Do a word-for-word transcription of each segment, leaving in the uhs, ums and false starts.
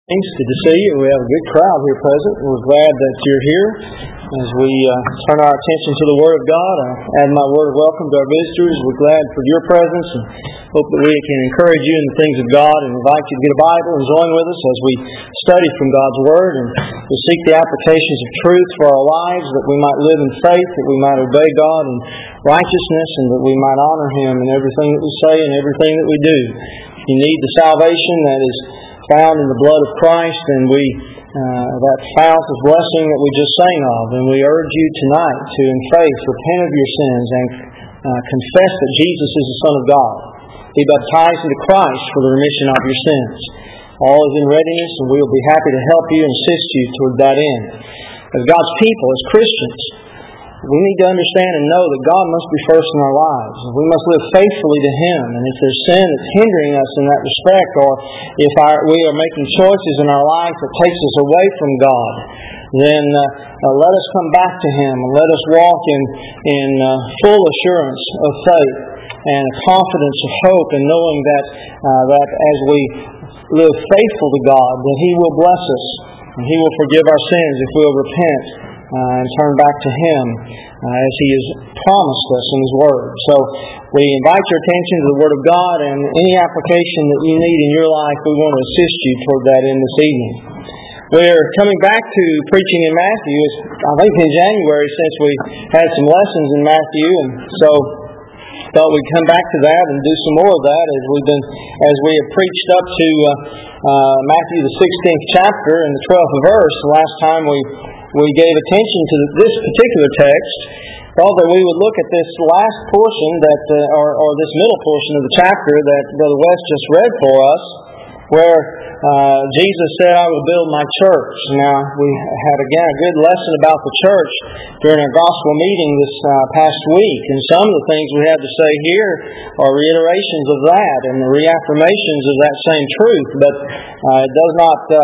It's good to see you. We have a good crowd here present. We're glad that you're here. As we uh, turn our attention to the Word of God, I add my word of welcome to our visitors. We're glad for your presence and hope that we can encourage you in the things of God and invite you to get a Bible and join with us as we study from God's Word and we seek the applications of truth for our lives, that we might live in faith, that we might obey God in righteousness, and that we might honor Him in everything that we say and everything that we do. If you need the salvation that is found in the blood of Christ, and we uh, that fount of blessing that we just sang of, and we urge you tonight to, in faith, repent of your sins and uh, confess that Jesus is the Son of God. Be baptized into Christ for the remission of your sins. All is in readiness, and we will be happy to help you and assist you toward that end. As God's people, as Christians, we need to understand and know that God must be first in our lives. We must live faithfully to Him. And if there's sin that's hindering us in that respect, or if our, we are making choices in our life that takes us away from God, then uh, uh, let us come back to Him and let us walk in, in uh, full assurance of faith and confidence of hope, and knowing that, uh, that as we live faithful to God, that He will bless us and He will forgive our sins if we'll repent Uh, and turn back to Him uh, as He has promised us in His Word. So we invite your attention to the Word of God, and any application that you need in your life, we want to assist you toward that in this evening. We're coming back to preaching in Matthew. It's, I think in January, since we had some lessons in Matthew, and so thought we'd come back to that and do some more of that as we've been as we have preached up to uh, uh, Matthew the sixteenth chapter and the twelfth verse. The last time we we gave attention to this particular text, thought that we would look at this last portion that uh, or, or this middle portion of the chapter that Brother West just read for us, where uh, Jesus said, "I will build my church." Now, we had again a good lesson about the church during our gospel meeting this uh, past week, and some of the things we have to say here are reiterations of that and the reaffirmations of that same truth, but uh, it does not uh,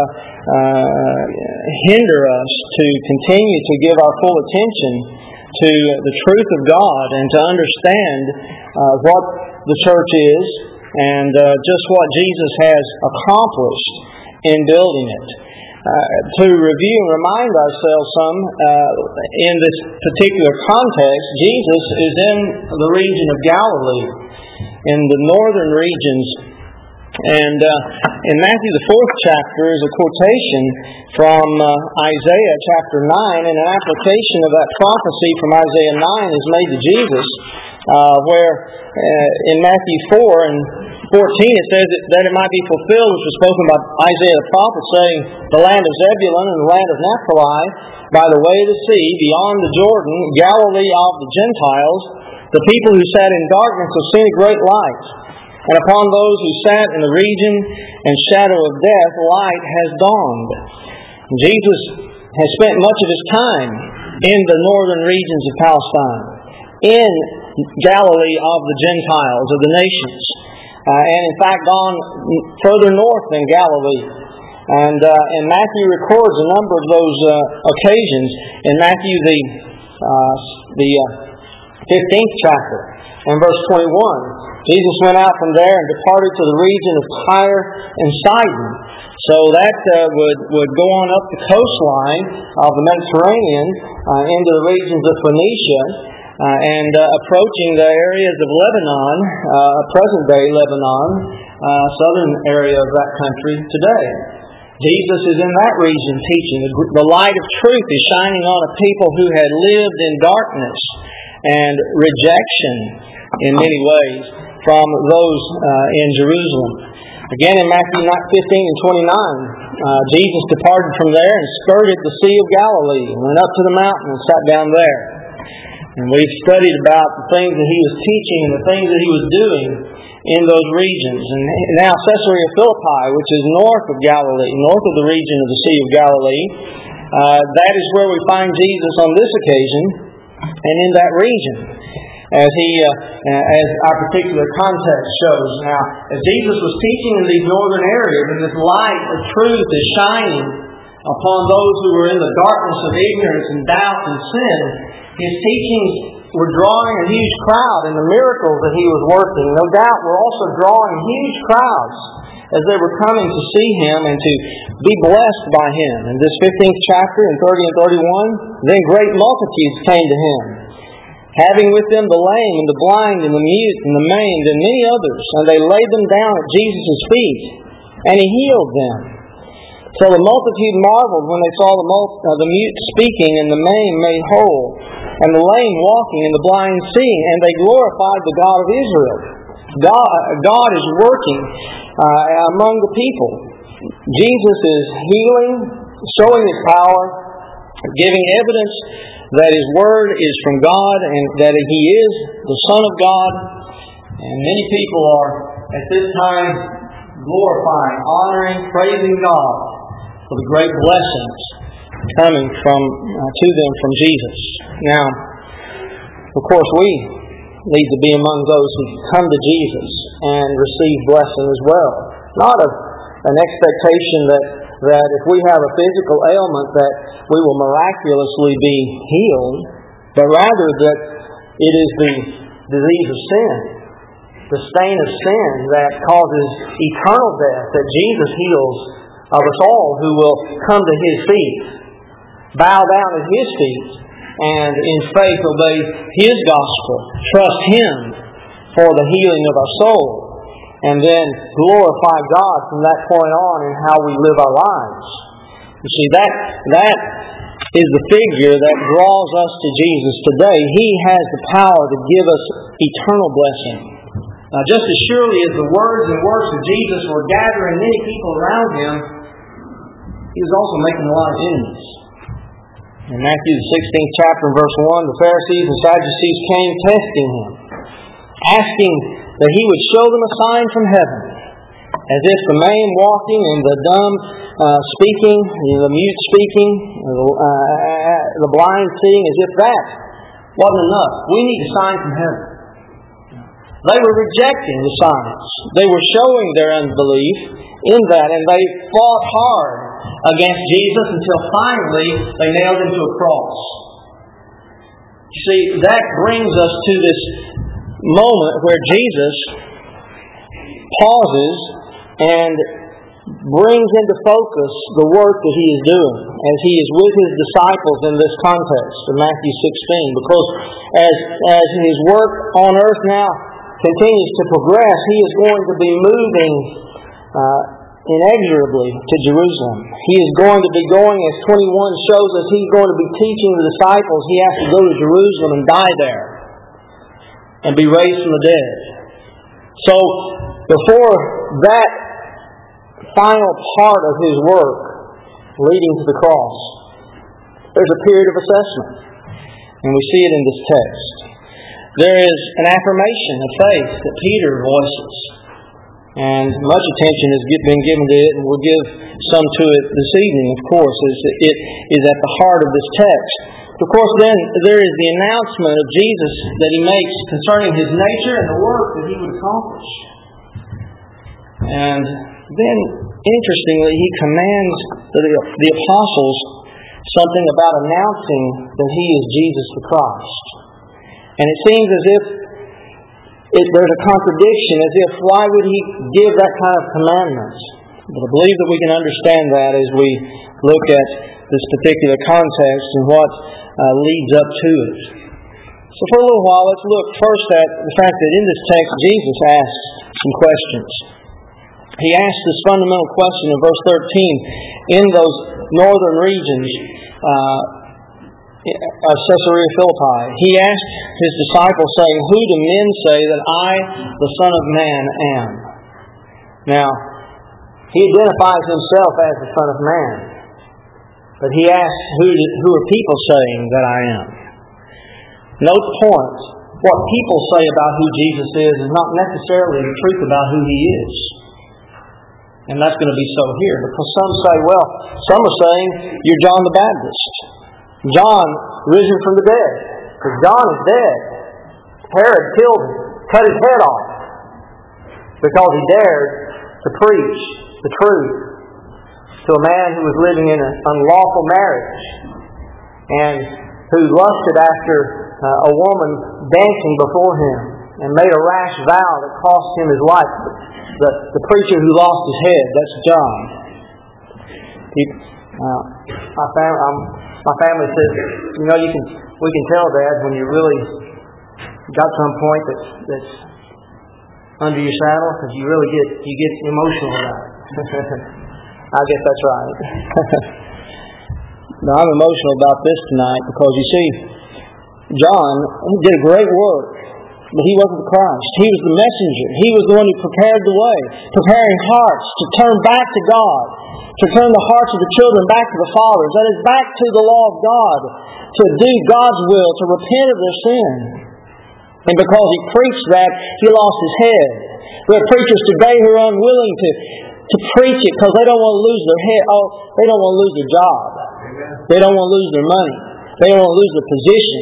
uh, hinder us to continue to give our full attention to the truth of God and to understand uh, what the church is, and uh, just what Jesus has accomplished in building it. Uh, to review and remind ourselves some, uh, in this particular context, Jesus is in the region of Galilee, in the northern regions. And uh, in Matthew the fourth chapter is a quotation from uh, Isaiah chapter nine, and an application of that prophecy from Isaiah nine is made to Jesus, uh, where uh, in Matthew four and fourteen it says that it might be fulfilled, which was spoken by Isaiah the prophet, saying, "The land of Zebulun and the land of Naphtali, by the way of the sea, beyond the Jordan, Galilee of the Gentiles, the people who sat in darkness have seen a great light. And upon those who sat in the region and shadow of death, light has dawned." And Jesus has spent much of His time in the northern regions of Palestine, in Galilee of the Gentiles, of the nations, uh, and in fact gone further north than Galilee. And, uh, and Matthew records a number of those uh, occasions. In Matthew the uh, the uh, fifteenth chapter, and verse twenty-one, Jesus went out from there and departed to the region of Tyre and Sidon. So that uh, would, would go on up the coastline of the Mediterranean uh, into the regions of Phoenicia uh, and uh, approaching the areas of Lebanon, uh, present-day Lebanon, uh, southern area of that country today. Jesus is in that region teaching. The light of truth is shining on a people who had lived in darkness and rejection in many ways from those uh, in Jerusalem. Again, in Matthew fifteen and twenty-nine, uh, Jesus departed from there and skirted the Sea of Galilee, went up to the mountain and sat down there. And we've studied about the things that He was teaching and the things that He was doing in those regions. And now Caesarea Philippi, which is north of Galilee, north of the region of the Sea of Galilee, uh, that is where we find Jesus on this occasion and in that region, as he, uh, as our particular context shows. Now, as Jesus was teaching in these northern areas, and this light of truth is shining upon those who were in the darkness of ignorance and doubt and sin, His teachings were drawing a huge crowd, and the miracles that He was working, no doubt, were also drawing huge crowds as they were coming to see Him and to be blessed by Him. In this fifteenth chapter, in thirty and thirty-one, then great multitudes came to Him, having with them the lame and the blind and the mute and the maimed and many others. And they laid them down at Jesus' feet, and He healed them. So the multitude marveled when they saw the, mul- uh, the mute speaking and the maimed made whole, and the lame walking and the blind seeing, and they glorified the God of Israel. God, God is working uh, among the people. Jesus is healing, showing His power, giving evidence that His Word is from God and that He is the Son of God. And many people are at this time glorifying, honoring, praising God for the great blessings coming from uh, to them from Jesus. Now, of course, we need to be among those who come to Jesus and receive blessing as well. Not a, an expectation that, that if we have a physical ailment that we will miraculously be healed, but rather that it is the disease of sin, the stain of sin that causes eternal death, that Jesus heals of us all who will come to His feet, bow down at His feet, and in faith obey His gospel, trust Him for the healing of our soul, and then glorify God from that point on in how we live our lives. You see, that that is the figure that draws us to Jesus today. He has the power to give us eternal blessing. Now, just as surely as the words and works of Jesus were gathering many people around Him, He was also making a lot of enemies. In Matthew the sixteenth chapter, verse one, the Pharisees and Sadducees came testing Him, asking that He would show them a sign from heaven, as if the lame walking and the dumb uh, speaking, the mute speaking, the, uh, the blind seeing, as if that wasn't enough. We need a sign from heaven. They were rejecting the signs. They were showing their unbelief in that, and they fought hard against Jesus until finally they nailed Him to a cross. You see, that brings us to this moment where Jesus pauses and brings into focus the work that He is doing as He is with His disciples in this context of Matthew sixteen. Because as, as His work on earth now continues to progress, He is going to be moving uh, inexorably to Jerusalem. He is going to be going, as twenty-one shows us, He's going to be teaching the disciples. He has to go to Jerusalem and die there and be raised from the dead. So, before that final part of His work leading to the cross, there's a period of assessment. And we see it in this text. There is an affirmation of faith that Peter voices. And much attention has been given to it, and we'll give some to it this evening, of course, as it is at the heart of this text. Of course, then, there is the announcement of Jesus that He makes concerning His nature and the work that He would accomplish. And then, interestingly, He commands the, the apostles something about announcing that He is Jesus the Christ. And it seems as if It, there's a contradiction, as if why would He give that kind of commandment? But I believe that we can understand that as we look at this particular context and what uh, leads up to it. So for a little while, let's look first at the fact that in this text, Jesus asks some questions. He asks this fundamental question in verse thirteen. In those northern regions uh, of Caesarea Philippi, He asked His disciples, saying, "Who do men say that I, the Son of Man, am?" Now, He identifies Himself as the Son of Man. But He asks, who, do, who are people saying that I am? Note the point. What people say about who Jesus is is not necessarily the truth about who He is. And that's going to be so here. Because some say, well, some are saying, you're John the Baptist. John risen from the dead. Because John is dead. Herod killed him, cut his head off, because he dared to preach the truth to a man who was living in an unlawful marriage and who lusted after uh, a woman dancing before him and made a rash vow that cost him his life. the, the preacher who lost his head. That's John. People, uh, my, fam- um, my family says, you know, you can we can tell, Dad, when you really got to some point that's, that's under your saddle, because you really get you get emotional about it. I guess that's right. Now, I'm emotional about this tonight because, you see, John did a great work, but he wasn't the Christ. He was the messenger. He was the one who prepared the way, preparing hearts to turn back to God, to turn the hearts of the children back to the fathers, that is, back to the law of God, to do God's will, to repent of their sin. And because he preached that, he lost his head. There are preachers today who are unwilling to, to preach it because they don't want to lose their head. Oh, they don't want to lose their job. They don't want to lose their money. They don't want to lose their position.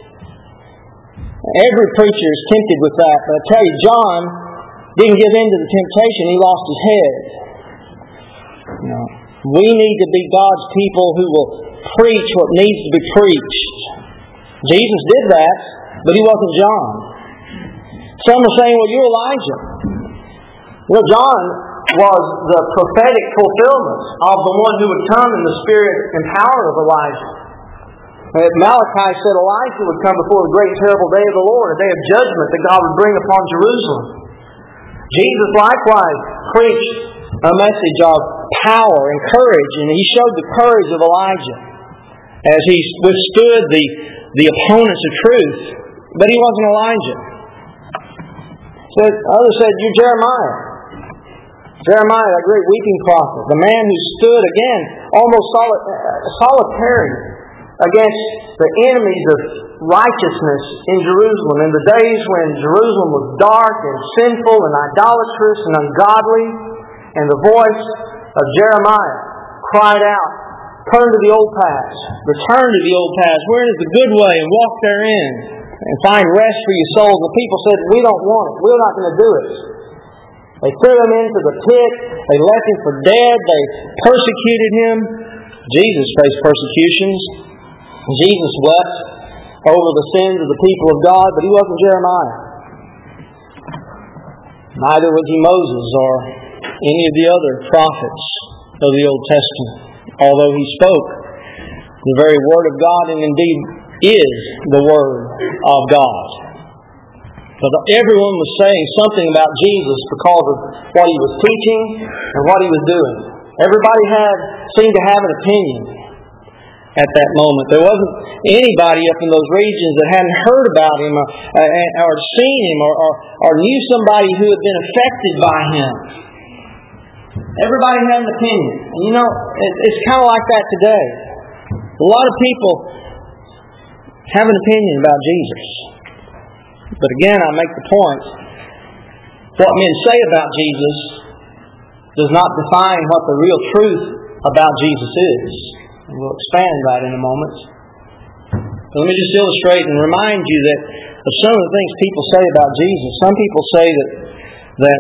Every preacher is tempted with that. But I tell you, John didn't give in to the temptation. He lost his head. You know, we need to be God's people who will preach what needs to be preached. Jesus did that, but he wasn't John. Some are saying, well, you're Elijah. Well, John was the prophetic fulfillment of the one who would come in the spirit and power of Elijah. Malachi said Elijah would come before the great terrible day of the Lord, a day of judgment that God would bring upon Jerusalem. Jesus likewise preached a message of power and courage, and he showed the courage of Elijah as he withstood the, the opponents of truth, but he wasn't Elijah. So others said, you're Jeremiah. Jeremiah, that great weeping prophet, the man who stood again almost soli- solitary against the enemies of righteousness in Jerusalem in the days when Jerusalem was dark and sinful and idolatrous and ungodly, and the voice of Jeremiah cried out, turn to the old paths, return to the old paths, wherein is the good way, and walk therein, and find rest for your souls. The people said, we don't want it, we're not going to do it. They threw him into the pit, they left him for dead, they persecuted him. Jesus faced persecutions. Jesus wept over the sins of the people of God, but he wasn't Jeremiah. Neither was he Moses or any of the other prophets of the Old Testament, although he spoke the very Word of God, and indeed is the Word of God. But everyone was saying something about Jesus because of what he was teaching and what he was doing. Everybody had seemed to have an opinion at that moment. There wasn't anybody up in those regions that hadn't heard about him or, uh, or seen him or, or, or knew somebody who had been affected by him. Everybody had an opinion. And you know, it, it's kind of like that today. A lot of people have an opinion about Jesus. But again, I make the point, what men say about Jesus does not define what the real truth about Jesus is. And we'll expand that in a moment. But let me just illustrate and remind you that of some of the things people say about Jesus. Some people say that that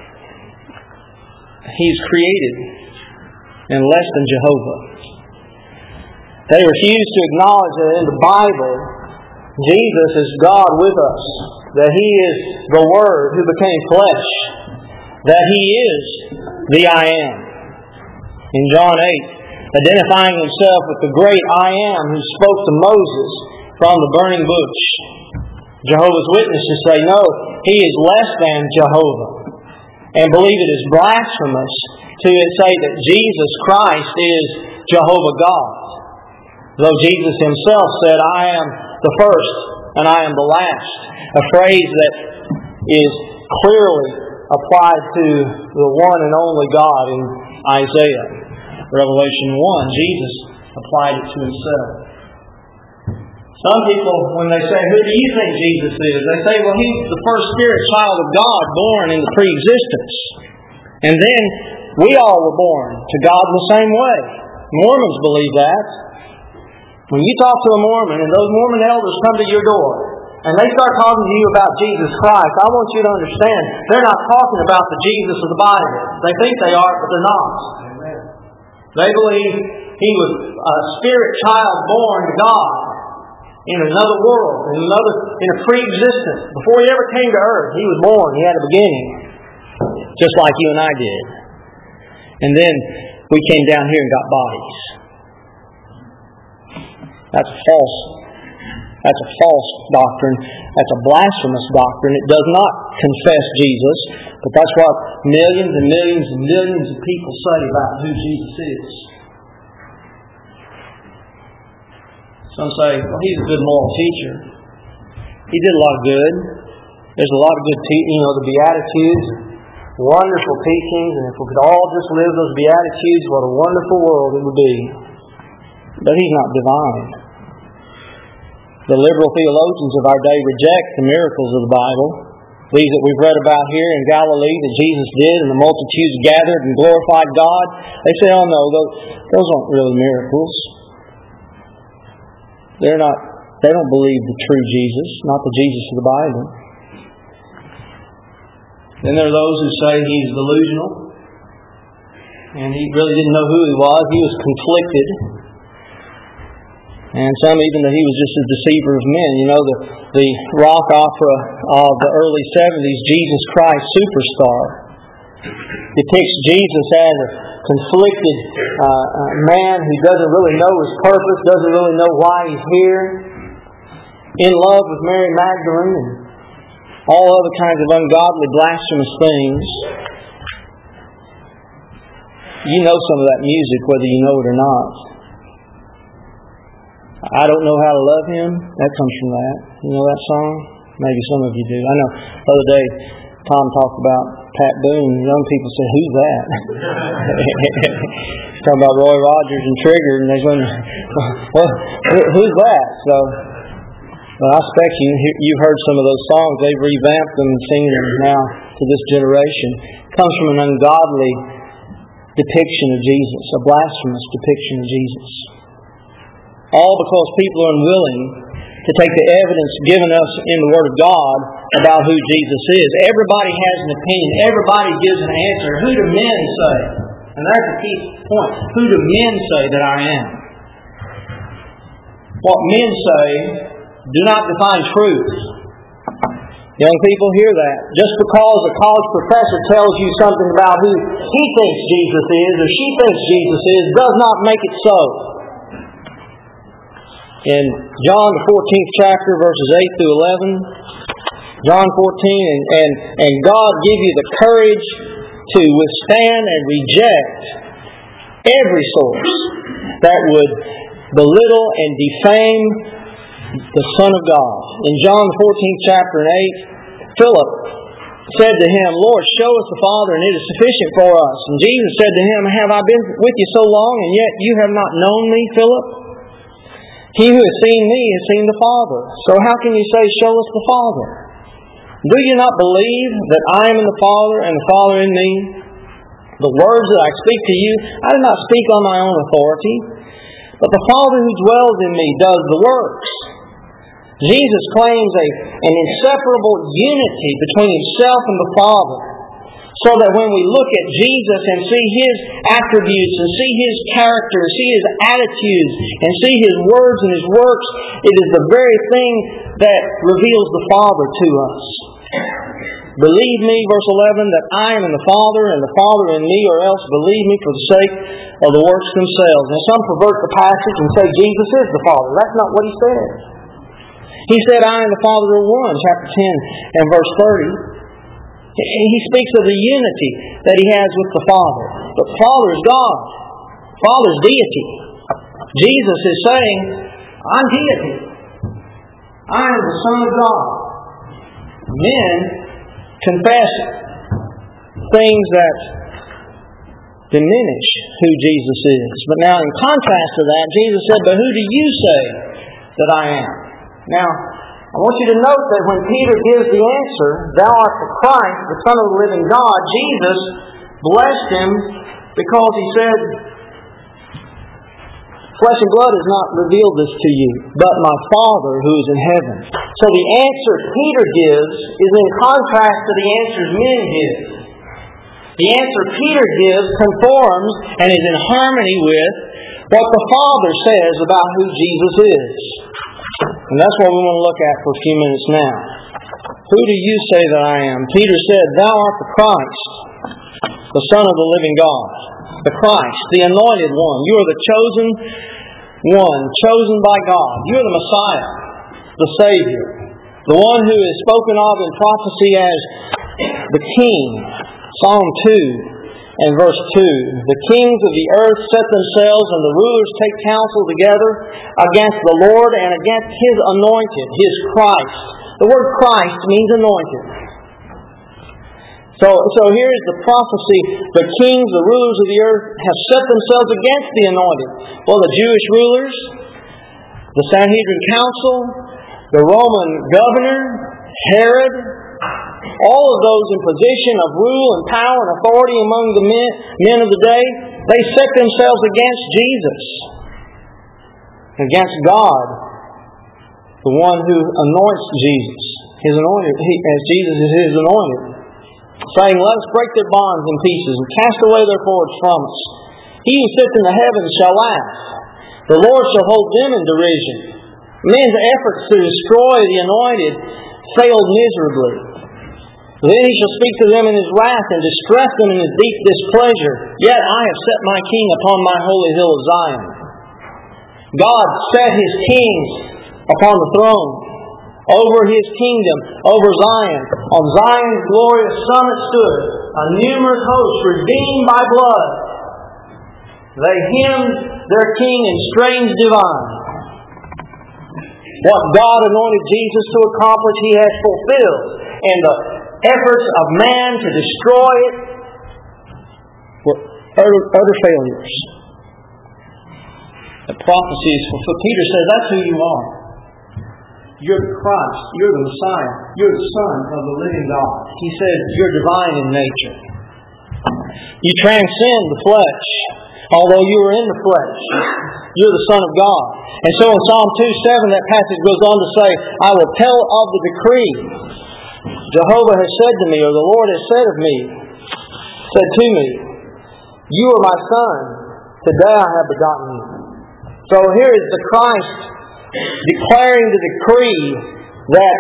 He's created and less than Jehovah. They refuse to acknowledge that in the Bible, Jesus is God with us, that He is the Word who became flesh, that He is the I Am. In John eight, identifying Himself with the great I Am who spoke to Moses from the burning bush. Jehovah's Witnesses say, no, He is less than Jehovah, and believe it is blasphemous to say that Jesus Christ is Jehovah God. Though Jesus Himself said, I am the first and I am the last. A phrase that is clearly applied to the one and only God in Isaiah. Revelation one, Jesus applied it to Himself. Some people, when they say, who do you think Jesus is? They say, well, He's the first spirit child of God born into pre-existence. And then we all were born to God in the same way. Mormons believe that. When you talk to a Mormon and those Mormon elders come to your door and they start talking to you about Jesus Christ, I want you to understand they're not talking about the Jesus of the Bible. They think they are, but they're not. Amen. They believe He was a spirit child born to God in another world, in another, in a pre-existence. Before He ever came to earth, He was born. He had a beginning. just like you and I did. And then we came down here and got bodies. That's a false. That's a false doctrine. That's a blasphemous doctrine. It does not confess Jesus, but that's what millions and millions and millions of people say about who Jesus is. Some say, well, he's a good moral teacher. He did a lot of good. There's a lot of good teaching, you know, the Beatitudes, wonderful teachings, and if we could all just live those Beatitudes, what a wonderful world it would be. But he's not divine. The liberal theologians of our day reject the miracles of the Bible. These that we've read about here in Galilee that Jesus did, and the multitudes gathered and glorified God. They say, oh no, those, those aren't really miracles. They're not, they don't believe the true Jesus, not the Jesus of the Bible. Then there are those who say he's delusional, and he really didn't know who he was. He was conflicted. And some even that he was just a deceiver of men. You know, the, the rock opera of the early seventies, Jesus Christ Superstar, depicts Jesus as a conflicted uh, uh, man who doesn't really know his purpose, doesn't really know why he's here, in love with Mary Magdalene and all other kinds of ungodly, blasphemous things. You know some of that music, whether you know it or not. I don't know how to love him. That comes from that. You know that song? Maybe some of you do. I know the other day Tom talked about Pat Boone. Young people say, who's that? He's talking about Roy Rogers and Trigger, and they're going, well, who's that? So, well, I expect you, you've heard some of those songs. They've revamped them and singing them now to this generation. It comes from an ungodly depiction of Jesus, a blasphemous depiction of Jesus. All because people are unwilling to take the evidence given us in the Word of God about who Jesus is. Everybody has an opinion. Everybody gives an answer. Who do men say? And that's the key point. Who do men say that I am? What men say do not define truth. Young people, hear that. Just because a college professor tells you something about who he thinks Jesus is or she thinks Jesus is does not make it so. In John the fourteenth chapter, verses eight through eleven, John fourteen, and, and, and God give you the courage to withstand and reject every source that would belittle and defame the Son of God. In John the fourteenth chapter and eight, Philip said to him, Lord, show us the Father, and it is sufficient for us. And Jesus said to him, have I been with you so long, and yet you have not known me, Philip? He who has seen me has seen the Father. So how can you say, show us the Father? Do you not believe that I am in the Father and the Father in me? The words that I speak to you, I do not speak on my own authority, but the Father who dwells in me does the works. Jesus claims a, an inseparable unity between himself and the Father, so that when we look at Jesus and see his attributes and see his character, see his attitudes, and see his words and his works, it is the very thing that reveals the Father to us. Believe me, verse eleven, that I am in the Father and the Father in me, or else believe me for the sake of the works themselves. Now some pervert the passage and say Jesus is the Father. That's not what he says. He said, I and the Father are one, chapter ten and verse thirty. He speaks of the unity that he has with the Father. But the Father is God. The Father is deity. Jesus is saying, I'm deity. I am the Son of God. Men confess things that diminish who Jesus is. But now in contrast to that, Jesus said, but who do you say that I am? Now, I want you to note that when Peter gives the answer, thou art the Christ, the Son of the living God, Jesus blessed him because he said, flesh and blood has not revealed this to you, but my Father who is in heaven. So the answer Peter gives is in contrast to the answers men give. The answer Peter gives conforms and is in harmony with what the Father says about who Jesus is. And that's what we want to look at for a few minutes now. Who do you say that I am? Peter said, thou art the Christ. the Son of the living God, the Christ, the Anointed One. You are the chosen one, chosen by God. You are the Messiah, the Savior, the one who is spoken of in prophecy as the King. Psalm two and verse two. The kings of the earth set themselves, and the rulers take counsel together against the Lord and against His anointed, His Christ. The word Christ means anointed. So, so here's the prophecy. The kings, the rulers of the earth have set themselves against the anointed. Well, the Jewish rulers, the Sanhedrin council, the Roman governor, Herod, all of those in position of rule and power and authority among the men, men of the day, they set themselves against Jesus, against God, the one who anoints Jesus, His anointed, he, as Jesus is His anointed, saying, "Let us break their bonds in pieces and cast away their cords from us. He who sits in the heavens shall laugh. The Lord shall hold them in derision." Men's efforts to destroy the anointed failed miserably. Then He shall speak to them in His wrath and distress them in His deep displeasure. Yet I have set my King upon my holy hill of Zion. God set His kings upon the throne, over His kingdom, over Zion. On Zion's glorious summit stood a numerous host redeemed by blood. They hymned their King in strains divine. What God anointed Jesus to accomplish, He has fulfilled. And the efforts of man to destroy it were utter, utter failures. The prophecy is fulfilled. Peter says, that's who you are. You're the Christ. You're the Messiah. You're the Son of the living God. He says you're divine in nature. You transcend the flesh. Although you are in the flesh, you're the Son of God. And so in Psalm two seven, that passage goes on to say, "I will tell of the decree. Jehovah has said to me," or the Lord has said of me, said to me, "You are my Son. Today I have begotten you." So here is the Christ declaring the decree that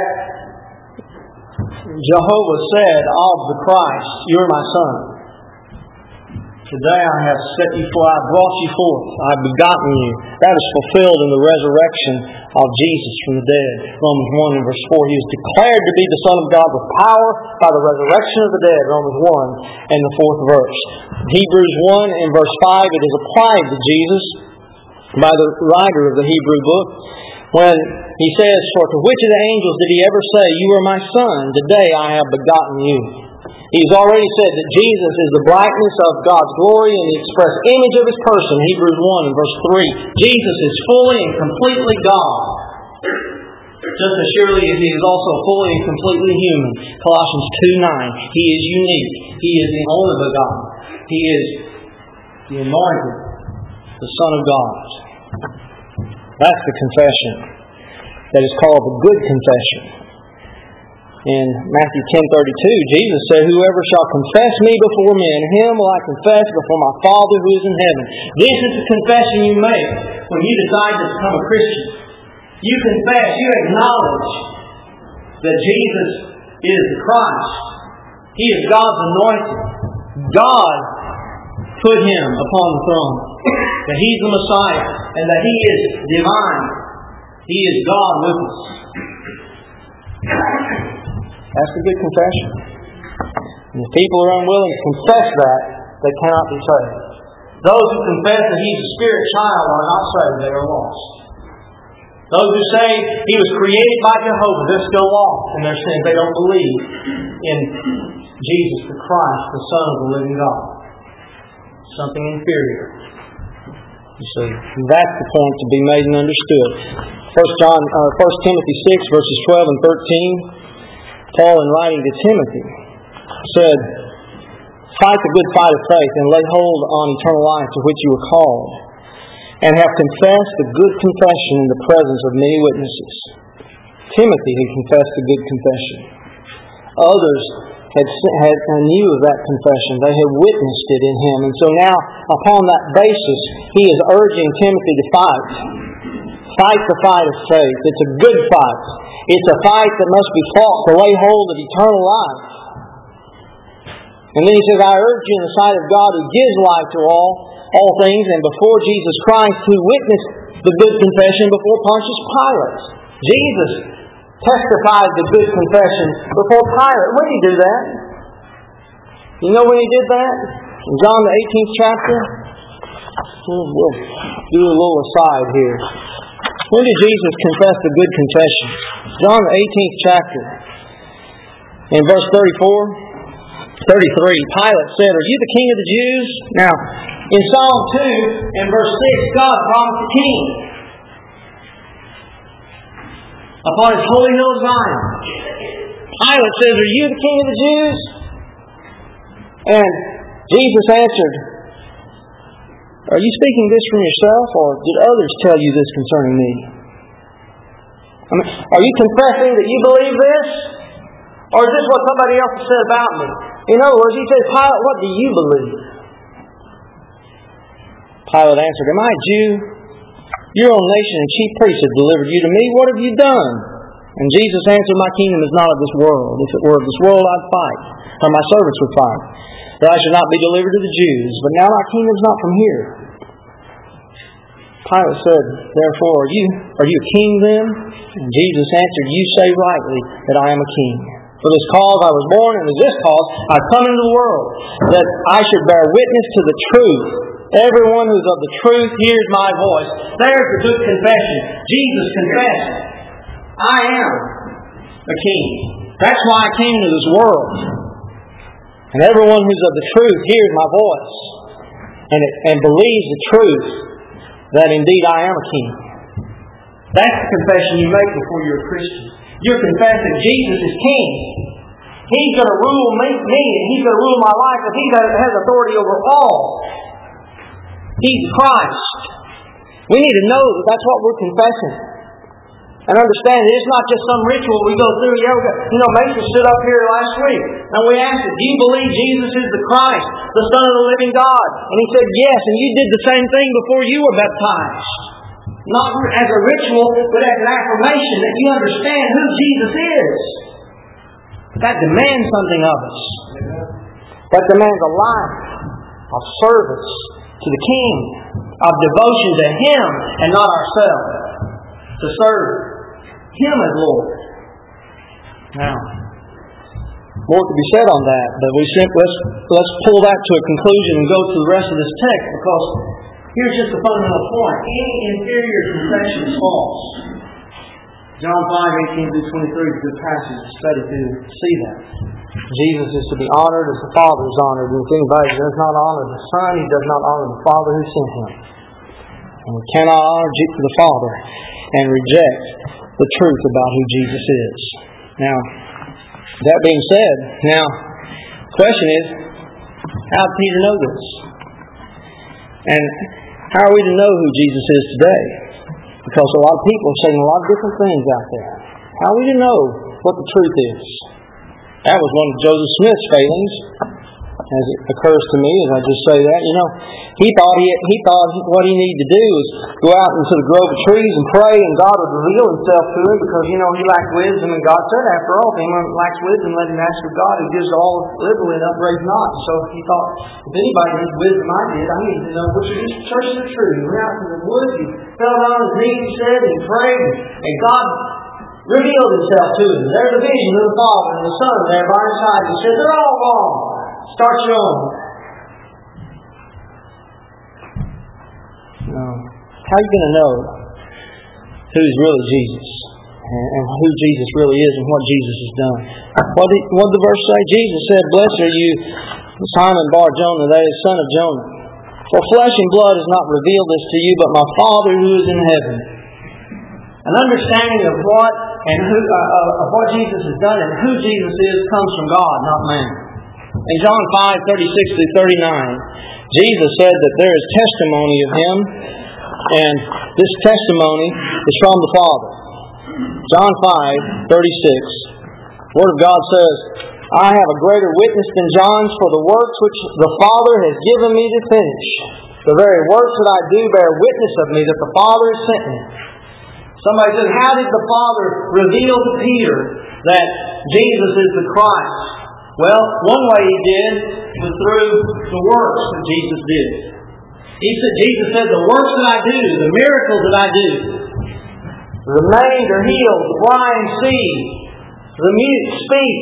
Jehovah said of the Christ, "You're my Son. Today I have set you forth, I have brought you forth, I have begotten you." That is fulfilled in the resurrection of Jesus from the dead. Romans one and verse four. He is declared to be the Son of God with power by the resurrection of the dead. Romans one and the fourth verse. Hebrews one and verse five, it is applied to Jesus by the writer of the Hebrew book, when he says, "For to which of the angels did He ever say, 'You are my Son, today I have begotten you'?" He's already said that Jesus is the brightness of God's glory and the express image of His person, Hebrews one and verse three. Jesus is fully and completely God, just as surely as He is also fully and completely human, Colossians two nine. He is unique. He is the only begotten. He is the anointed, the Son of God. That's the confession that is called the good confession. In Matthew ten thirty-two, Jesus said, "Whoever shall confess me before men, him will I confess before my Father who is in heaven." This is the confession you make when you decide to become a Christian. You confess, you acknowledge that Jesus is the Christ. He is God's anointed. God put Him upon the throne. That He's the Messiah and that He is divine. He is God with us. That's the good confession. And if people are unwilling to confess that, they cannot be saved. Those who confess that He's a spirit child are not saved, they are lost. Those who say He was created by Jehovah, they're still lost in their sins. They don't believe in Jesus the Christ, the Son of the living God. Something inferior. You see, that's the point to be made and understood. First John, uh, First Timothy six, verses twelve and thirteen. Paul, in writing to Timothy, said, "Fight the good fight of faith and lay hold on eternal life to which you were called, and have confessed the good confession in the presence of many witnesses." Timothy had confessed the good confession. Others had, had knew of that confession. They had witnessed it in him. And so now, upon that basis, he is urging Timothy to fight. Fight the fight of faith. It's a good fight. It's a fight that must be fought to lay hold of eternal life. And then he says, I urge you in the sight of God who gives life to all, all things, and before Jesus Christ who witnessed the good confession before Pontius Pilate. Jesus testified the good confession before Pilate. When did he do that? You know when he did that? In John the eighteenth chapter. We'll, we'll do a little aside here. When did Jesus confess the good confession? John the eighteenth chapter. In verse thirty-four, thirty-three, Pilate said, Are you the king of the Jews? Now, in Psalm two, in verse six, God promised a king upon his holy hill of Zion. Pilate says, Are you the king of the Jews? And Jesus answered, Are you speaking this from yourself, or did others tell you this concerning me? I mean, are you confessing that you believe this? Or is this what somebody else has said about me? In other words, he says, Pilate, what do you believe? Pilate answered, Am I a Jew? Your own nation and chief priests have delivered you to me. What have you done? And Jesus answered, My kingdom is not of this world. If it were of this world, I'd fight, or my servants would fight, that I should not be delivered to the Jews. But now my kingdom is not from here. Pilate said, Therefore, are you, are you a king then? And Jesus answered, You say rightly that I am a king. For this cause I was born, and for this cause I have come into the world, that I should bear witness to the truth. Everyone who is of the truth hears my voice. There's the good confession. Jesus confessed, I am a king. That's why I came into this world. And everyone who's of the truth hears my voice and, and believes the truth that indeed I am a king. That's the confession you make before you're a Christian. You're confessing Jesus is king. He's going to rule me, me and He's going to rule my life, because He has authority over all. He's Christ. We need to know that that's what we're confessing. And understand that it's not just some ritual we go through. Yeah, we got, you know, Mason stood up here last week and we asked him, Do you believe Jesus is the Christ, the Son of the living God? And he said, Yes, and you did the same thing before you were baptized. Not as a ritual, but as an affirmation that you understand who Jesus is. That demands something of us. That demands a life of service to the King, of devotion to Him and not ourselves, to serve Him as Lord. Now, more could be said on that, but we simply, let's, let's pull that to a conclusion and go to the rest of this text, because here's just a fundamental point. Any inferior confession is false. John five, eighteen through twenty-three is a good passage to study to see that. Jesus is to be honored as the Father is honored. And if anybody does not honor the Son, he does not honor the Father who sent Him. And we cannot honor the Father and reject the truth about who Jesus is. Now, that being said, now, the question is, how did Peter know this? And how are we to know who Jesus is today? Because a lot of people are saying a lot of different things out there. How are we to know what the truth is? That was one of Joseph Smith's failings, as it occurs to me as I just say that. You know, he thought he he thought what he needed to do was go out into the grove of trees and pray, and God would reveal Himself to him, because you know he lacked wisdom, and God said, after all, if anyone lacks wisdom, let him ask of God, who gives all liberally and upbraids not. So he thought, if anybody needs wisdom, I did. I need to know which of these churches are true. He went out to the woods, he fell down on his knees, he said, and he prayed, and God revealed Himself to him. There's a vision of the Father and the Son there by his side. He said, they're all wrong. Start your own. No. How are you going to know who's really Jesus and, and who Jesus really is and what Jesus has done? What did, what did the verse say? Jesus said, Blessed are you, Simon Bar-Jonah, that is, son of Jonah. For flesh and blood has not revealed this to you, but my Father who is in heaven. An understanding of what and who uh, of what Jesus has done and who Jesus is comes from God, not man. In John five, thirty-six through thirty-nine, Jesus said that there is testimony of Him, and this testimony is from the Father. John five, thirty-six, the Word of God says, I have a greater witness than John's, for the works which the Father has given me to finish. The very works that I do bear witness of me, that the Father has sent me. Somebody says, how did the Father reveal to Peter that Jesus is the Christ? Well, one way He did was through the works that Jesus did. He said, Jesus said, the works that I do, the miracles that I do, the maimed are healed, the blind see, the mute speak.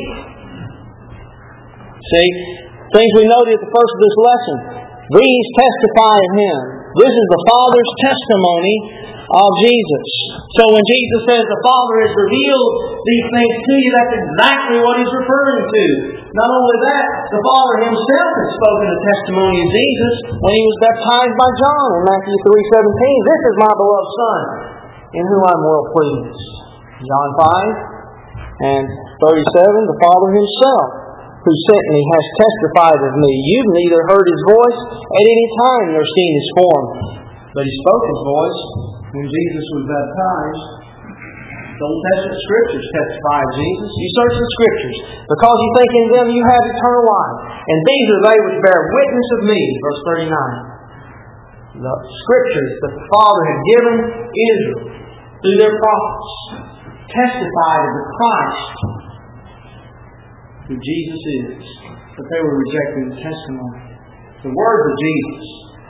See, things we noted at the first of this lesson. These testify of Him. This is the Father's testimony of Jesus. So when Jesus says the Father has revealed these things to you, that's exactly what He's referring to. Not only that, the Father Himself has spoken the testimony of Jesus when He was baptized by John in Matthew three seventeen. This is my beloved Son, in whom I'm well pleased. John five and thirty-seven, the Father Himself who sent me has testified of me. You've neither heard His voice at any time nor seen His form. But He spoke His voice when Jesus was baptized. The Old Testament Scriptures testify of Jesus. You search the Scriptures, because you think in them you have eternal life. And these are they which bear witness of me. Verse thirty-nine. The Scriptures that the Father had given Israel through their prophets testified of the Christ who Jesus is. But they were rejecting the testimony. The words of Jesus.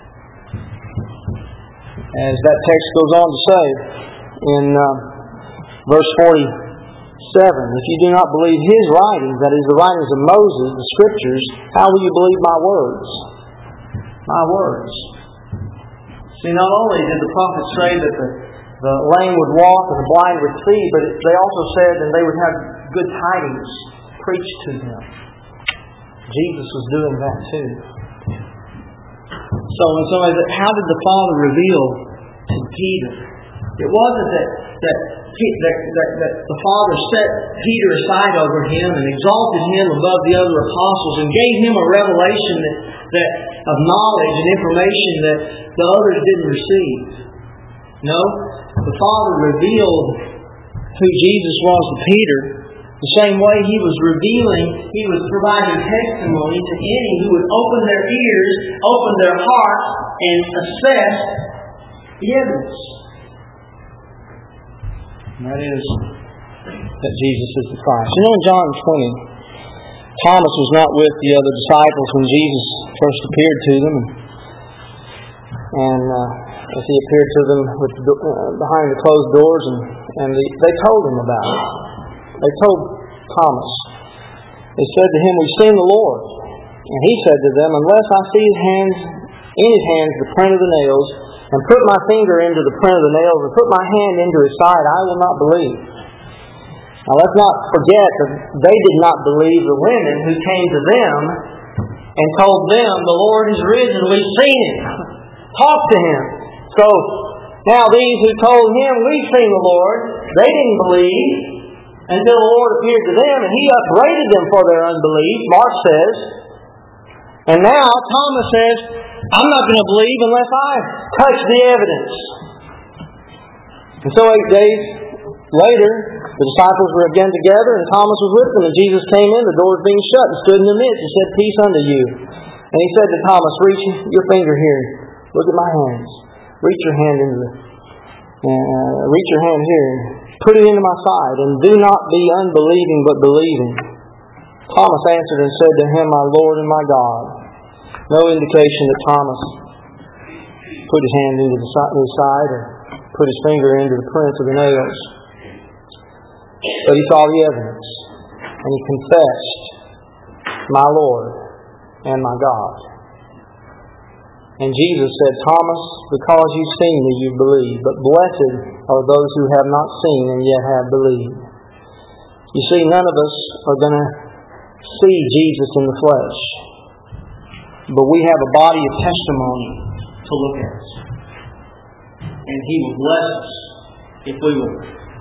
As that text goes on to say in uh, verse forty-seven, if you do not believe His writings, that is the writings of Moses, the Scriptures, how will you believe my words? My words. See, not only did the prophets say that the, the lame would walk and the blind would see, but it, they also said that they would have good tidings preached to them. Jesus was doing that too. So when somebody said, how did the Father reveal to Peter? It wasn't that that, that, that, that the Father set Peter aside over him and exalted him above the other apostles and gave him a revelation that, that of knowledge and information that the others didn't receive. No, the Father revealed who Jesus was to Peter the same way He was revealing, He was providing testimony to any who would open their ears, open their hearts, and assess the evidence. And that is that Jesus is the Christ. You know, in John twenty, Thomas was not with the other disciples when Jesus first appeared to them. And uh, as He appeared to them with the, uh, behind the closed doors, and, and the, they told Him about it. They told Thomas. They said to him, we've seen the Lord. And He said to them, unless I see His hands, in His hands the print of the nails, and put my finger into the print of the nails, and put my hand into His side, I will not believe. Now let's not forget that they did not believe the women who came to them and told them, the Lord is risen, we've seen Him. Talk to Him. So now these who told Him, we've seen the Lord, they didn't believe until the Lord appeared to them, and He upbraided them for their unbelief, Mark says. And now Thomas says, I'm not going to believe unless I touch the evidence. And so eight days later, the disciples were again together, and Thomas was with them. And Jesus came in, the doors being shut, and stood in the midst, and said, peace unto you. And He said to Thomas, reach your finger here. Look at my hands. Reach your hand into the, uh, reach your hand here. Put it into my side, and do not be unbelieving, but believing. Thomas answered and said to Him, my Lord and my God. No indication that Thomas put his hand into his side or put his finger into the prints of the nails. But he saw the evidence, and he confessed, my Lord and my God. And Jesus said, Thomas, because you've seen me, you believe. But blessed are those who have not seen and yet have believed. You see, none of us are going to see Jesus in the flesh. But we have a body of testimony to look at. And He will bless us if we will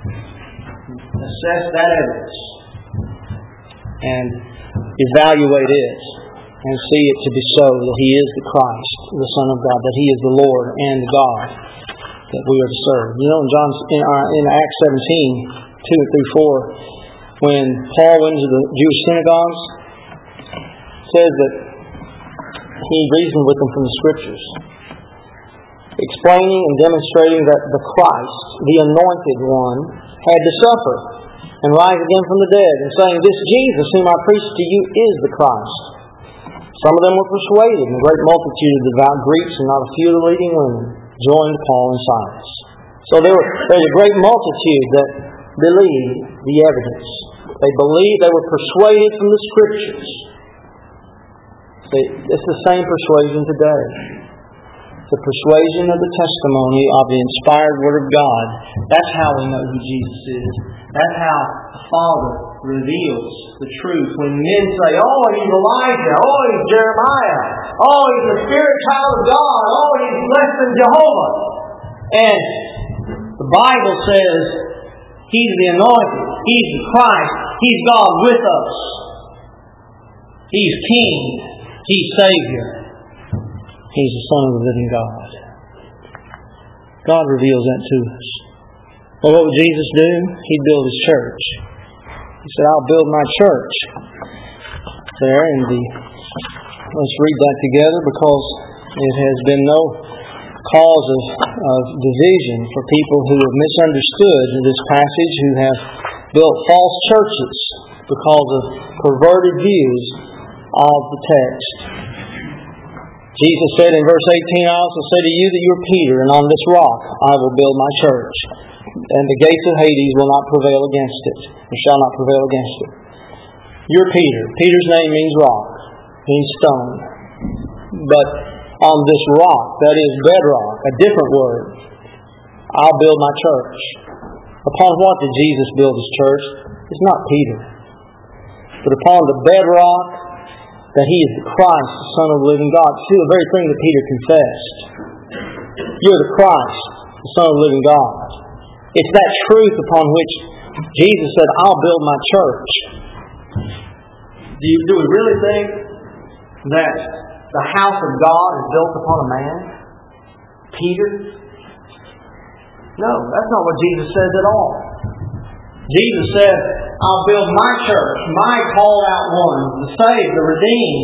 assess that evidence and evaluate it and see it to be so that He is the Christ, the Son of God, that He is the Lord and the God that we are to serve. You know, in John, in, uh, in Acts seventeen, two through four, when Paul went to the Jewish synagogues, it says that he reasoned with them from the Scriptures, explaining and demonstrating that the Christ, the Anointed One, had to suffer and rise again from the dead, and saying, This Jesus whom I preach to you is the Christ. Some of them were persuaded, and a great multitude of devout Greeks and not a few of the leading women joined Paul and Silas. So there was a great multitude that believed the evidence. They believed, they were persuaded from the Scriptures. See, it's the same persuasion today. The persuasion of the testimony of the inspired Word of God. That's how we know who Jesus is. That's how the Father reveals the truth. When men say, oh, he's Elijah, oh, he's Jeremiah, oh, he's a spirit child of God, oh, he's less than Jehovah. And the Bible says he's the anointed, he's the Christ, he's God with us. He's King, he's Savior. He's the Son of the living God. God reveals that to us. Well, what would Jesus do? He'd build His church. He said, I'll build my church. There in the... Let's read that together, because it has been no cause of, of division for people who have misunderstood this passage, who have built false churches because of perverted views of the text. Jesus said in verse eighteen, I also say to you that you are Peter, and on this rock I will build my church, and the gates of Hades will not prevail against it, or shall not prevail against it. You're Peter. Peter's name means rock, means stone. But on this rock, that is bedrock, a different word, I'll build my church. Upon what did Jesus build His church? It's not Peter, but upon the bedrock that He is the Christ, the Son of the living God. See, the very thing that Peter confessed. You're the Christ, the Son of the living God. It's that truth upon which Jesus said, I'll build my church. Do, you, do we really think that the house of God is built upon a man? Peter? No, that's not what Jesus says at all. Jesus said, I'll build my church, my called out ones, the saved, the redeemed.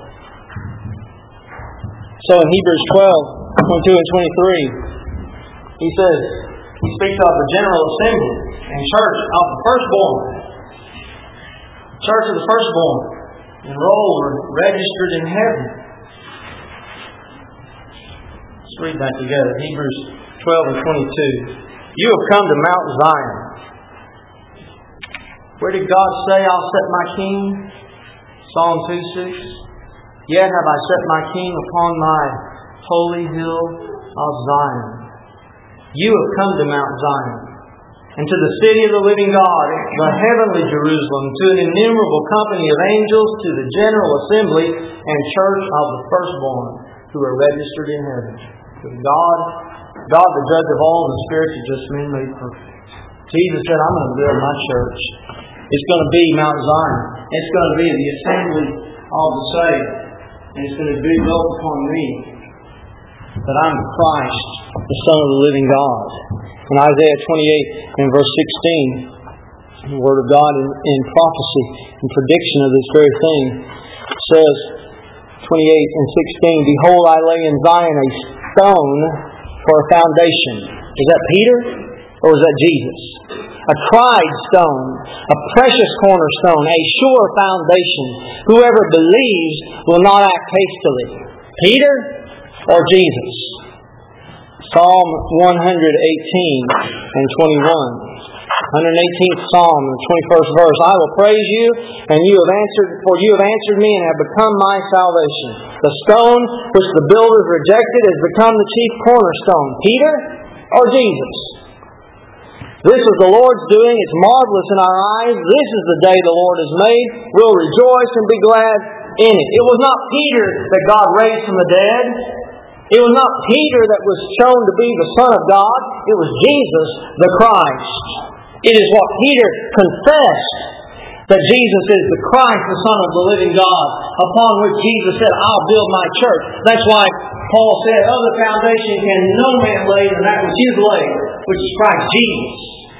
So in Hebrews twelve, twenty-two and twenty-three, he says, he speaks of the general assembly and church of the firstborn. Church of the firstborn, enrolled or registered in heaven. Let's read that together. Hebrews twelve and twenty-two. You have come to Mount Zion. Where did God say, I'll set my king? Psalm two six. Yet have I set my king upon my holy hill of Zion. You have come to Mount Zion, and to the city of the living God, the heavenly Jerusalem, to an innumerable company of angels, to the general assembly and church of the firstborn who are registered in heaven. To God, God the judge of all, and the spirits of just men made perfect. Jesus said, I'm going to build my church. It's going to be Mount Zion. It's going to be the assembly of the saved. And it's going to be built upon me. That I'm the Christ, the Son of the living God. In Isaiah twenty-eight and verse sixteen, the Word of God in, in prophecy and prediction of this very thing says, twenty-eight and sixteen, Behold, I lay in Zion a stone for a foundation. Is that Peter or is that Jesus? A tried stone, a precious cornerstone, a sure foundation. Whoever believes will not act hastily. Peter or Jesus? Psalm one eighteen and twenty-one. one hundred eighteenth Psalm, the twenty-first verse. I will praise you, and you have answered, for you have answered me and have become my salvation. The stone which the builders rejected has become the chief cornerstone. Peter or Jesus? This is the Lord's doing. It's marvelous in our eyes. This is the day the Lord has made. We'll rejoice and be glad in it. It was not Peter that God raised from the dead. It was not Peter that was shown to be the Son of God. It was Jesus, the Christ. It is what Peter confessed, that Jesus is the Christ, the Son of the living God, upon which Jesus said, I'll build my church. That's why Paul said, of the foundation can no man lay than that which is laid, which is Christ Jesus.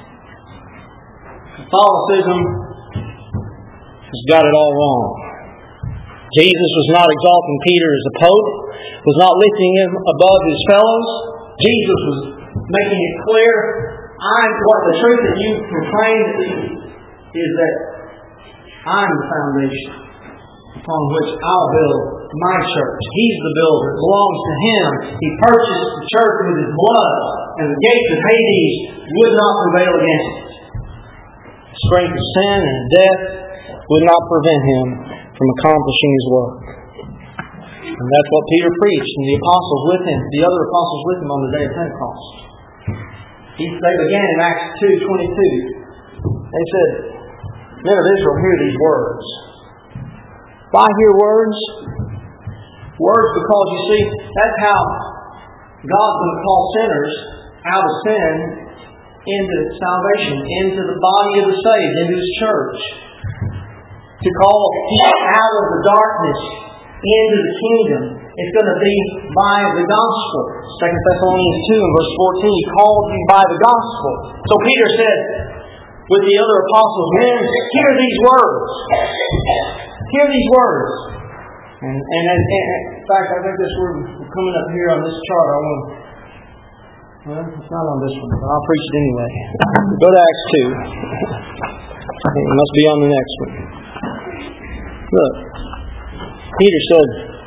Catholicism has got it all wrong. Jesus was not exalting Peter as a pope, was not lifting him above his fellows. Jesus was making it clear, I'm what the truth that you proclaim is that I'm the foundation upon which I'll build my church. He's the builder. It belongs to Him. He purchased the church with His blood, and the gates of Hades would not prevail against it. The strength of sin and death would not prevent Him from accomplishing His work. And that's what Peter preached, and the apostles with him, the other apostles with him on the day of Pentecost. He, they began in Acts two twenty-two. They said, "Men of Israel, hear these words." Why hear words? Words because, you see, that's how God's going to call sinners out of sin into salvation, into the body of the saved, into His church. To call people out of the darkness into the kingdom. It's going to be by the gospel. Second Thessalonians two and verse fourteen, He called you by the gospel. So Peter said with the other apostles, "Men, hear these words. Hear these words." And, and, and, and in fact, I think this word coming up here on this chart, I want to, well, it's not on this one, but I'll preach it anyway. Go to Acts two. It must be on the next one. Look, Peter said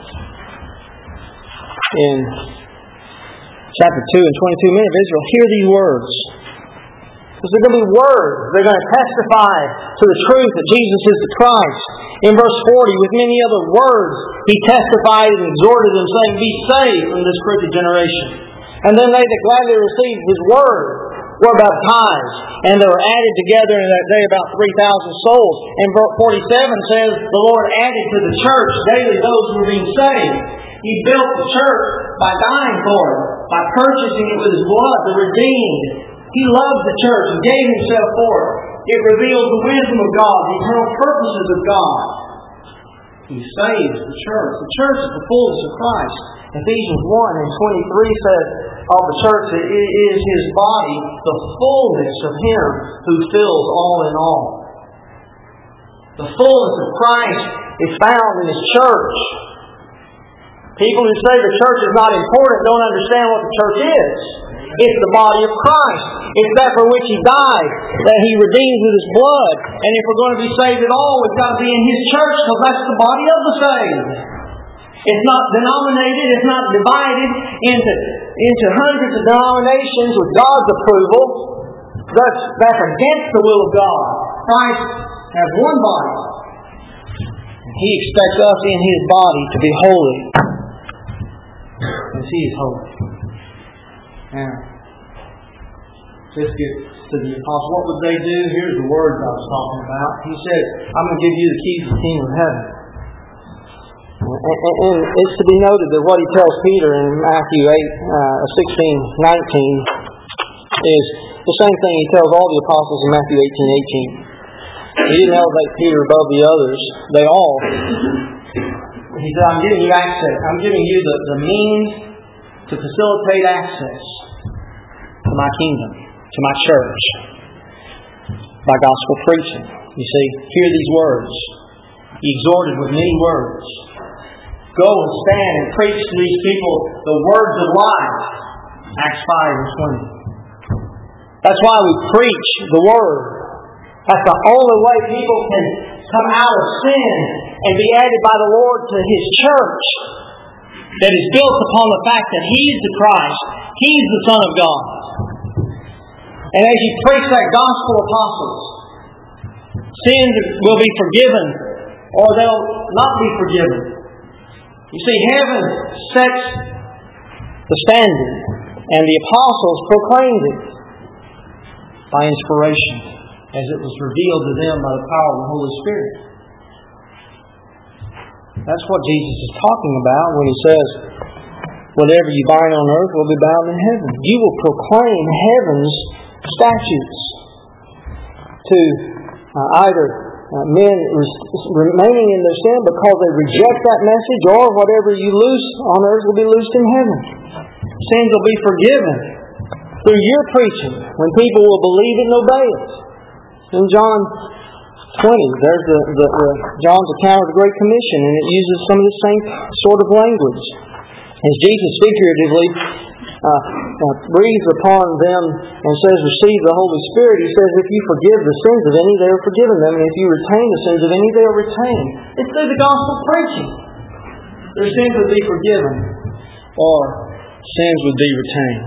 in chapter two and twenty-two, "Men of Israel, hear these words." Because they're going to be words. They're going to testify to the truth that Jesus is the Christ. In verse forty, with many other words, He testified and exhorted them, saying, "Be saved from this crooked generation." And then they that gladly received His word were baptized, and there were added together in that day about three thousand souls. And verse forty-seven says, the Lord added to the church daily those who were being saved. He built the church by dying for it, by purchasing it with His blood, the redeemed. He loved the church and gave Himself for it. It reveals the wisdom of God, the eternal purposes of God. He saves the church. The church is the fullness of Christ. Ephesians one and twenty-three says of the church that it is His body, the fullness of Him who fills all in all. The fullness of Christ is found in His church. People who say the church is not important don't understand what the church is. It's the body of Christ. It's that for which He died, that He redeems with His blood. And if we're going to be saved at all, we've got to be in His church, because that's the body of the saved. It's not denominated, it's not divided into, into hundreds of denominations with God's approval. That's, that's against the will of God. Christ has one body. He expects us in His body to be holy, as He is holy. Now, let's get to the apostles. What would they do? Here's the words I was talking about. He said, "I'm going to give you the keys of the kingdom of heaven." And, and, and it's to be noted that what He tells Peter in Matthew eight, uh, sixteen, nineteen is the same thing He tells all the apostles in Matthew eighteen, eighteen. He didn't elevate Peter above the others. They all. He said, "I'm giving you access. I'm giving you the, the means to facilitate access to my kingdom, to my church, by gospel preaching." You see, hear these words. He exhorted with many words. Go and stand and preach to these people the words of life. Acts five and twenty. That's why we preach the Word. That's the only way people can come out of sin and be added by the Lord to His church that is built upon the fact that He is the Christ. He's the Son of God. And as you preach that gospel, apostles, sins will be forgiven, or they'll not be forgiven. You see, heaven sets the standard, and the apostles proclaimed it by inspiration, as it was revealed to them by the power of the Holy Spirit. That's what Jesus is talking about when He says, "Whatever you bind on earth will be bound in heaven." You will proclaim heaven's statutes to uh, either uh, men re- remaining in their sin because they reject that message, or whatever you loose on earth will be loosed in heaven. Sins will be forgiven through your preaching when people will believe it and obey it. In John twenty, there's the, the, the John's account of the Great Commission, and it uses some of the same sort of language. As Jesus figuratively uh, uh, breathes upon them and says, receive the Holy Spirit, He says, if you forgive the sins of any, they are forgiven them. And if you retain the sins of any, they are retained. It's through the gospel preaching. Their sins would be forgiven, or sins would be retained.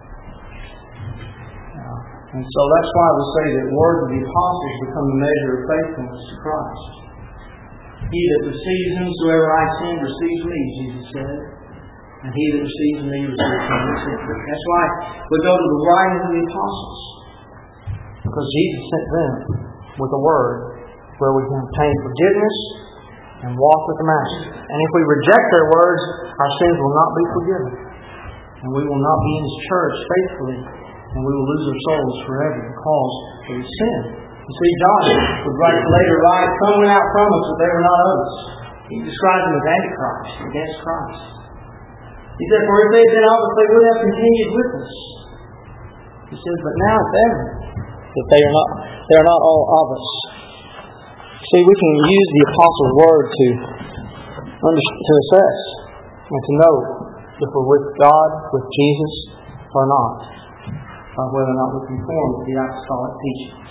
And so that's why we say that words of the apostles become the measure of faithfulness to Christ. He that receives Him, whosoever I send, receives me, Jesus said. And he that receives me, receives me. That's why we go to the writings of the apostles. Because Jesus sent them with a word where we can obtain forgiveness and walk with the Master. And if we reject their words, our sins will not be forgiven. And we will not be in His church faithfully. And we will lose our souls forever because of the sin. You see, John would write later write, some went out from us, but they were not of us. He describes them as Antichrist, against Christ. He said, for if they had been of us, they would have continued with us. He says, but now it's evident that they are not they are not all of us. See, we can use the Apostles' word to, to assess and to know if we're with God, with Jesus, or not. Or whether or not we conform to the apostolic teachings.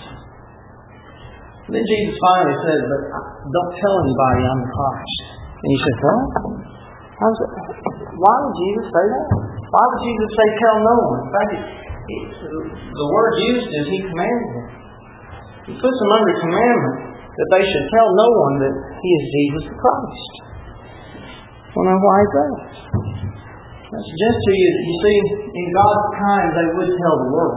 And then Jesus finally said, but don't tell anybody I'm the Christ. And you said, what? How's it? Why would Jesus say that? Why would Jesus say tell no one? In fact, it, it, the word used is He commanded them. He puts them under commandment that they should tell no one that He is Jesus the Christ. Well, now why is that? I suggest to you that, you see, in God's time they would tell the world.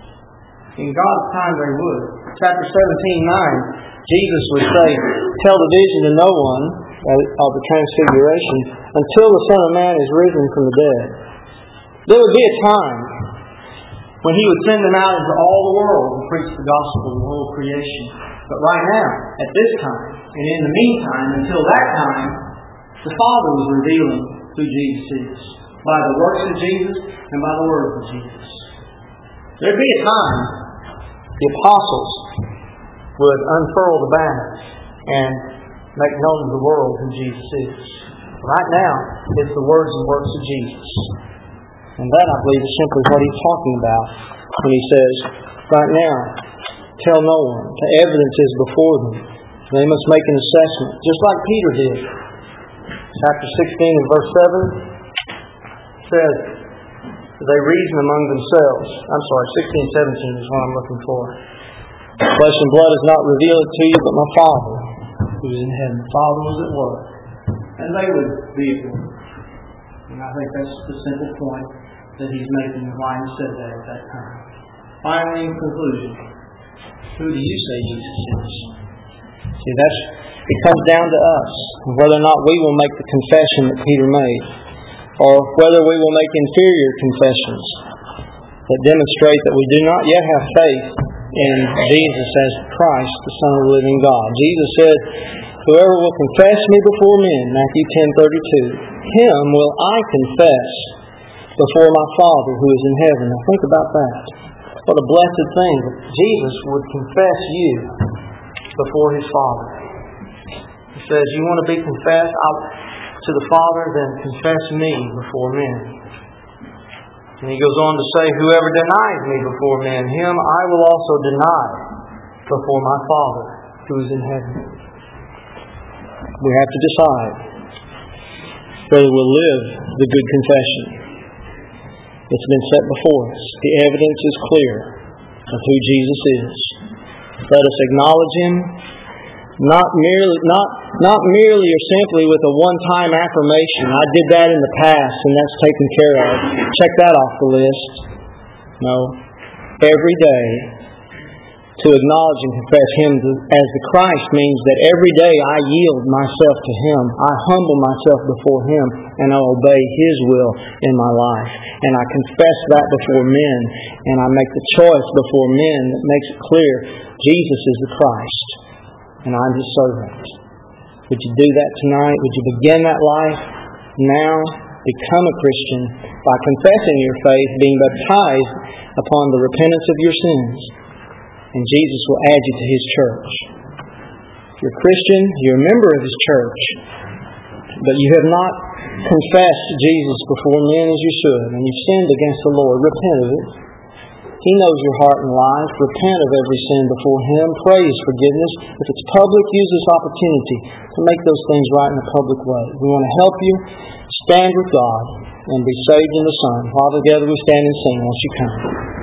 In God's time they would. Chapter seventeen, nine, Jesus would say, tell the vision to no one of the transfiguration until the Son of Man is risen from the dead. There would be a time when He would send them out into all the world and preach the gospel of the whole creation. But right now, at this time, and in the meantime, until that time, the Father was revealing who Jesus is. By the works of Jesus and by the words of Jesus. There'd be a time the apostles would unfurl the banner and make known to the world who Jesus is. Right now, it's the words and works of Jesus. And that, I believe, is simply what He's talking about when He says, right now, tell no one. The evidence is before them. They must make an assessment, just like Peter did. Chapter sixteen and verse seven says, they reason among themselves. I'm sorry, sixteen, seventeen is what I'm looking for. Flesh and blood has not revealed it to you, but my Father who is in heaven. The Father was at work. And they would be at work. And I think that's the simple point that He's making and why He said that at that time. Finally, in conclusion, who do you say Jesus is? See, that's it comes down to us, whether or not we will make the confession that Peter made, or whether we will make inferior confessions that demonstrate that we do not yet have faith in Jesus as Christ, the Son of the living God. Jesus said, whoever will confess me before men, Matthew ten thirty-two, him will I confess before my Father who is in heaven. Now think about that. What a blessed thing that Jesus would confess you before His Father. He says, you want to be confessed I'll, to the Father, then confess me before men. And He goes on to say, whoever denies me before men, him I will also deny before my Father who is in heaven. We have to decide whether we'll live the good confession. It's been set before us. The evidence is clear of who Jesus is. Let us acknowledge Him, not merely, not, not merely or simply with a one-time affirmation. I did that in the past and that's taken care of. Check that off the list. No. Every day to acknowledge and confess Him as the Christ means that every day I yield myself to Him. I humble myself before Him and I obey His will in my life. And I confess that before men. And I make the choice before men that makes it clear Jesus is the Christ. And I'm His servant. Would you do that tonight? Would you begin that life now? Become a Christian by confessing your faith, being baptized upon the repentance of your sins. And Jesus will add you to His church. If you're a Christian, you're a member of His church. But you have not confess Jesus before men as you should, and you've sinned against the Lord, repent of it. He knows your heart and life. Repent of every sin before Him. Pray His forgiveness. If it's public, use this opportunity to make those things right in a public way. We want to help you stand with God and be saved in the Son. While together we stand and sing, won't you come?